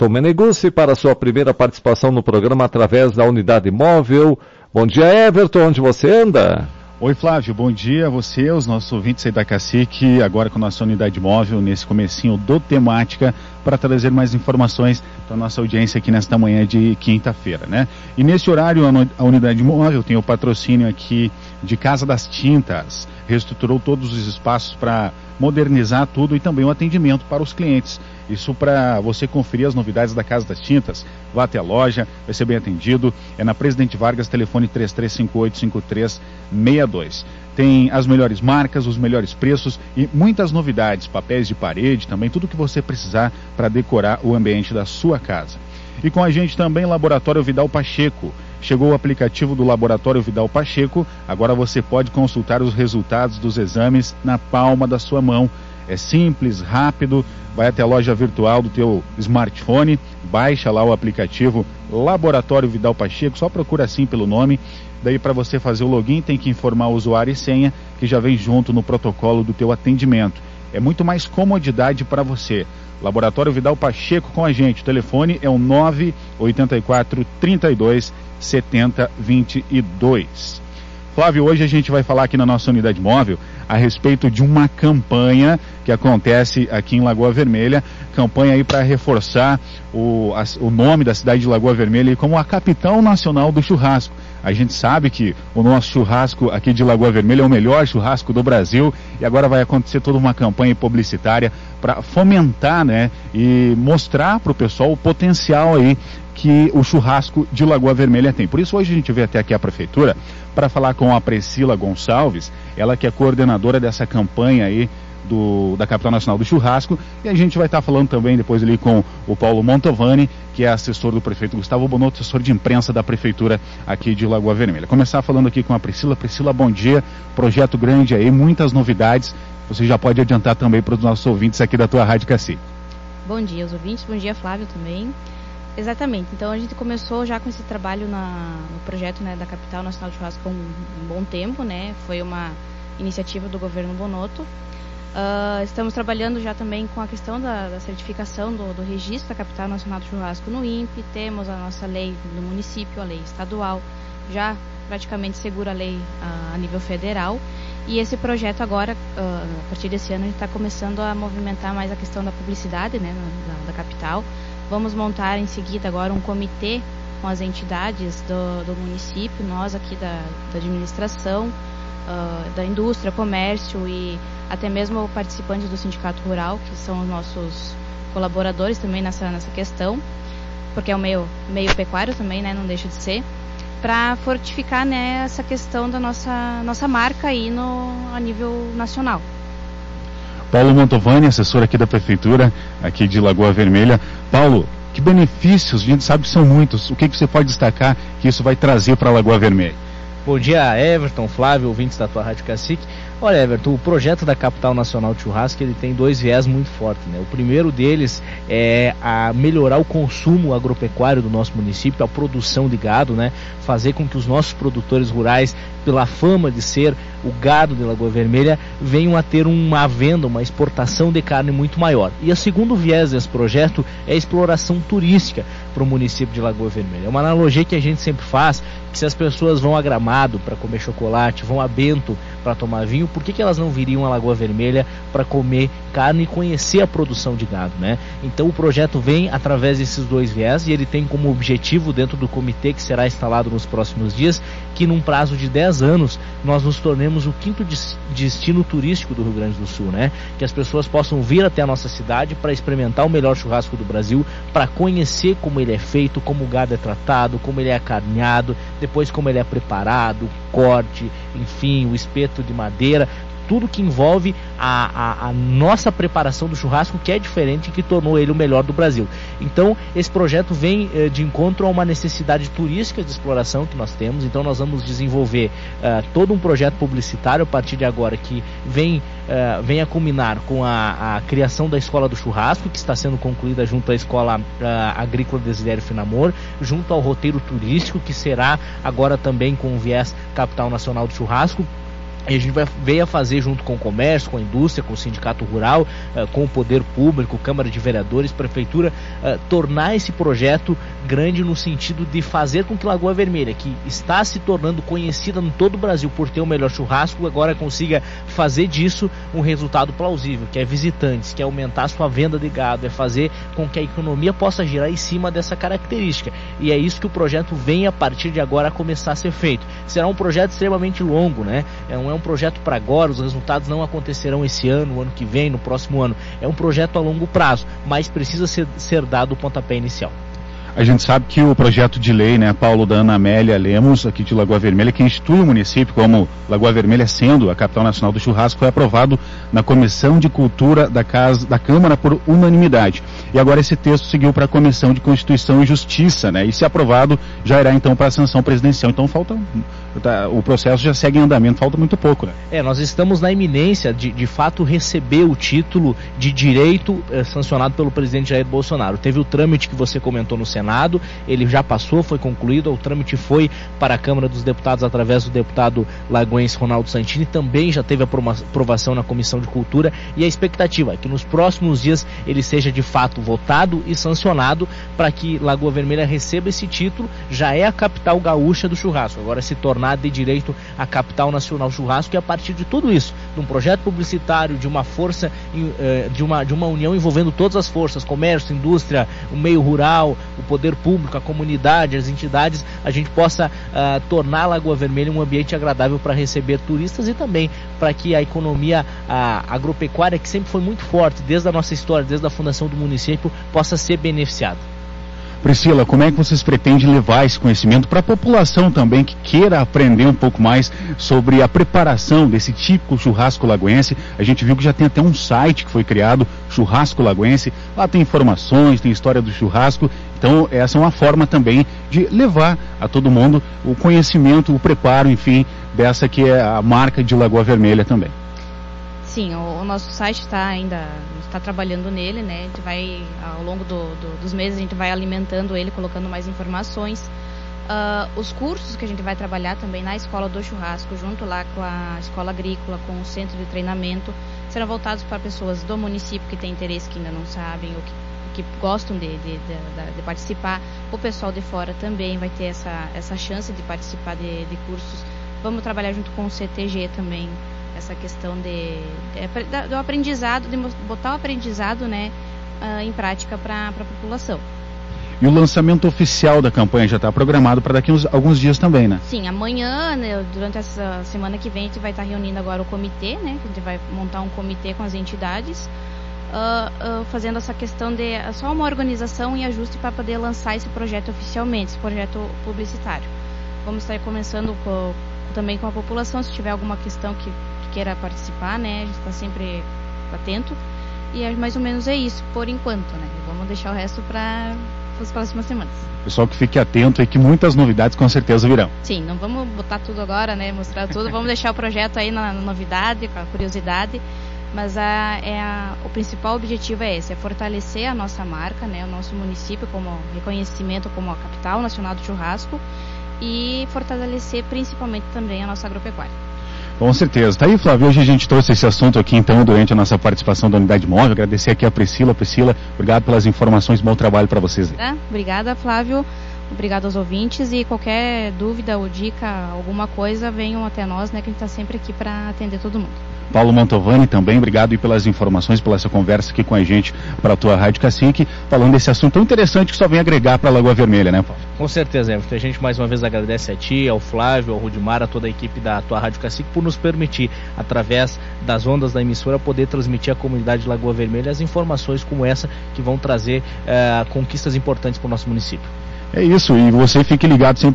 Everton Meneguzzi para sua primeira participação no programa através da Unidade Móvel. Bom dia, Everton, onde você anda? Oi, Flávio, bom dia a você, os nossos ouvintes aí da Cacique, agora com a nossa Unidade Móvel, nesse comecinho do Temática, para trazer mais informações para a nossa audiência aqui nesta manhã de quinta-feira, né? E nesse horário, a Unidade Móvel tem o patrocínio aqui de Casa das Tintas, reestruturou todos os espaços para modernizar tudo e também o atendimento para os clientes. Isso para você conferir as novidades da Casa das Tintas. Vá até a loja, vai ser bem atendido. É na Presidente Vargas, telefone 3358-5362. Tem as melhores marcas, os melhores preços e muitas novidades, papéis de parede, também tudo que você precisar para decorar o ambiente da sua casa. E com a gente também Laboratório Vidal Pacheco. Chegou o aplicativo do Laboratório Vidal Pacheco, agora você pode consultar os resultados dos exames na palma da sua mão. É simples, rápido, vai até a loja virtual do teu smartphone, baixa lá o aplicativo Laboratório Vidal Pacheco, só procura assim pelo nome. Daí para você fazer o login tem que informar o usuário e senha, que já vem junto no protocolo do teu atendimento. É muito mais comodidade para você. Laboratório Vidal Pacheco com a gente. O telefone é o 984 32 70 22. Flávio, hoje a gente vai falar aqui na nossa Unidade Móvel a respeito de uma campanha que acontece aqui em Lagoa Vermelha, campanha aí para reforçar o nome da cidade de Lagoa Vermelha como a capital nacional do churrasco. A gente sabe que o nosso churrasco aqui de Lagoa Vermelha é o melhor churrasco do Brasil e agora vai acontecer toda uma campanha publicitária para fomentar, né, e mostrar para o pessoal o potencial aí que o churrasco de Lagoa Vermelha tem. Por isso hoje a gente veio até aqui a prefeitura para falar com a Priscila Gonçalves, ela que é coordenadora dessa campanha aí da Capital Nacional do Churrasco, e a gente vai estar falando também depois ali com o Paulo Montovani, que é assessor do prefeito Gustavo Bonotto, assessor de imprensa da prefeitura aqui de Lagoa Vermelha. Começar falando aqui com a Priscila. Priscila, bom dia, projeto grande aí, muitas novidades, você já pode adiantar também para os nossos ouvintes aqui da tua Rádio Cacique. Bom dia aos ouvintes, bom dia Flávio também. Exatamente, então a gente começou já com esse trabalho no projeto, né, da Capital Nacional do Churrasco há um bom tempo, né, foi uma iniciativa do governo Bonotto. Estamos trabalhando já também com a questão da certificação do registro da Capital Nacional do Churrasco no INPE, temos a nossa lei do município, a lei estadual, já praticamente segura a lei a nível federal, e esse projeto agora, a partir desse ano, a gente está começando a movimentar mais a questão da publicidade, né, da capital. Vamos montar em seguida agora um comitê com as entidades do município, nós aqui da administração, da indústria, comércio e até mesmo participantes do Sindicato Rural, que são os nossos colaboradores também nessa questão, porque é o meio pecuário também, né, não deixa de ser, para fortificar, né, essa questão da nossa marca aí a nível nacional. Paulo Montovani, assessor aqui da Prefeitura, aqui de Lagoa Vermelha. Paulo, que benefícios, a gente sabe que são muitos, o que você pode destacar que isso vai trazer para Lagoa Vermelha? Bom dia, Everton, Flávio, ouvintes da tua Rádio Cacique. Olha, Everton, o projeto da Capital Nacional de Churrasco, ele tem dois viés muito fortes, né? O primeiro deles é a melhorar o consumo agropecuário do nosso município, a produção de gado, né? Fazer com que os nossos produtores rurais, pela fama de ser o gado de Lagoa Vermelha, venham a ter uma venda, uma exportação de carne muito maior. E o segundo viés desse projeto é a exploração turística para o município de Lagoa Vermelha. É uma analogia que a gente sempre faz, que se as pessoas vão a Gramado para comer chocolate, vão a Bento para tomar vinho, por que elas não viriam a Lagoa Vermelha para comer carne e conhecer a produção de gado, né? Então o projeto vem através desses dois viés e ele tem como objetivo, dentro do comitê que será instalado nos próximos dias, que num prazo de 10 anos nós nos tornemos o 5º destino turístico do Rio Grande do Sul, né? Que as pessoas possam vir até a nossa cidade para experimentar o melhor churrasco do Brasil, para conhecer como ele é feito, como o gado é tratado, como ele é acarneado, depois como ele é preparado, o corte, enfim, o espeto de madeira, tudo que envolve a nossa preparação do churrasco, que é diferente e que tornou ele o melhor do Brasil. Então, esse projeto vem de encontro a uma necessidade turística de exploração que nós temos. Então, nós vamos desenvolver todo um projeto publicitário a partir de agora, que vem a culminar com a criação da Escola do Churrasco, que está sendo concluída junto à Escola Agrícola Desidério Finamor, junto ao roteiro turístico, que será agora também com o viés Capital Nacional do Churrasco. E a gente veio a fazer junto com o comércio, com a indústria, com o sindicato rural, com o poder público, Câmara de Vereadores, Prefeitura, tornar esse projeto grande no sentido de fazer com que Lagoa Vermelha, que está se tornando conhecida em todo o Brasil por ter o melhor churrasco, agora consiga fazer disso um resultado plausível, que é visitantes, que é aumentar a sua venda de gado, é fazer com que a economia possa girar em cima dessa característica. E é isso que o projeto vem a partir de agora a começar a ser feito. Será um projeto extremamente longo, né? Não é um projeto para agora, os resultados não acontecerão esse ano, o ano que vem, no próximo ano. É um projeto a longo prazo, mas precisa ser dado o pontapé inicial. A gente sabe que o projeto de lei, né, Paulo, da Ana Amélia Lemos, aqui de Lagoa Vermelha, que institui o município como Lagoa Vermelha sendo a capital nacional do churrasco, foi aprovado na Comissão de Cultura da Câmara por unanimidade. E agora esse texto seguiu para a Comissão de Constituição e Justiça, né? E se aprovado, já irá então para a sanção presidencial. Então o processo já segue em andamento, falta muito pouco, né? Nós estamos na iminência de fato receber o título de direito sancionado pelo presidente Jair Bolsonaro. Teve o trâmite que você comentou no Senado, ele já passou, foi concluído, o trâmite foi para a Câmara dos Deputados através do deputado lagoense Ronaldo Santini, também já teve aprovação na Comissão de Cultura, e a expectativa é que nos próximos dias ele seja de fato votado e sancionado para que Lagoa Vermelha receba esse título. Já é a capital gaúcha do churrasco, agora se tornar de direito a capital nacional do churrasco, e a partir de tudo isso, de um projeto publicitário, de uma força, de uma união envolvendo todas as forças, comércio, indústria, o meio rural, o poder público, a comunidade, as entidades, a gente possa tornar Lagoa Vermelha um ambiente agradável para receber turistas e também para que a economia agropecuária, que sempre foi muito forte desde a nossa história, desde a fundação do município, possa ser beneficiada. Priscila, como é que vocês pretendem levar esse conhecimento para a população também que queira aprender um pouco mais sobre a preparação desse típico churrasco lagoense? A gente viu que já tem até um site que foi criado, Churrasco Lagoense, lá tem informações, tem história do churrasco, então essa é uma forma também de levar a todo mundo o conhecimento, o preparo, enfim, dessa que é a marca de Lagoa Vermelha também. Sim, o nosso site está trabalhando nele, né? A gente vai, ao longo dos meses, a gente vai alimentando ele, colocando mais informações. Os cursos que a gente vai trabalhar também na Escola do Churrasco, junto lá com a Escola Agrícola, com o Centro de Treinamento, serão voltados para pessoas do município que têm interesse, que ainda não sabem, ou que gostam de participar. O pessoal de fora também vai ter essa chance de participar de cursos. Vamos trabalhar junto com o CTG também, essa questão do aprendizado, de botar o aprendizado, né, em prática para a população. E o lançamento oficial da campanha já está programado para daqui alguns dias também, né? Sim, amanhã, né, durante essa semana que vem, a gente vai estar reunindo agora o comitê, né? A gente vai montar um comitê com as entidades, fazendo essa questão de só uma organização e ajuste para poder lançar esse projeto oficialmente, esse projeto publicitário. Vamos estar começando também com a população, se tiver alguma questão que queira participar, né? A gente está sempre atento. E mais ou menos é isso, por enquanto, né? Vamos deixar o resto para as próximas semanas. Pessoal que fique atento aí, que muitas novidades com certeza virão. Sim, não vamos botar tudo agora, né? Mostrar tudo, vamos deixar o projeto aí na novidade, com a curiosidade. Mas o principal objetivo é esse, é fortalecer a nossa marca, né? O nosso município como reconhecimento como a capital nacional do churrasco, e fortalecer principalmente também a nossa agropecuária. Com certeza. Tá aí, Flávio, hoje a gente trouxe esse assunto aqui, então, durante a nossa participação da Unidade Móvel. Agradecer aqui a Priscila. Priscila, obrigado pelas informações, bom trabalho para vocês. Obrigada, Flávio. Obrigado aos ouvintes, e qualquer dúvida ou dica, alguma coisa, venham até nós, né, que a gente está sempre aqui para atender todo mundo. Paulo Mantovani também, obrigado aí pelas informações, pela essa conversa aqui com a gente para a tua Rádio Cacique, falando desse assunto tão interessante que só vem agregar para a Lagoa Vermelha, né, Paulo? Com certeza, Everton. A gente mais uma vez agradece a ti, ao Flávio, ao Rudimar, a toda a equipe da tua Rádio Cacique por nos permitir, através das ondas da emissora, poder transmitir à comunidade de Lagoa Vermelha as informações como essa que vão trazer conquistas importantes para o nosso município. É isso, e você fique ligado sempre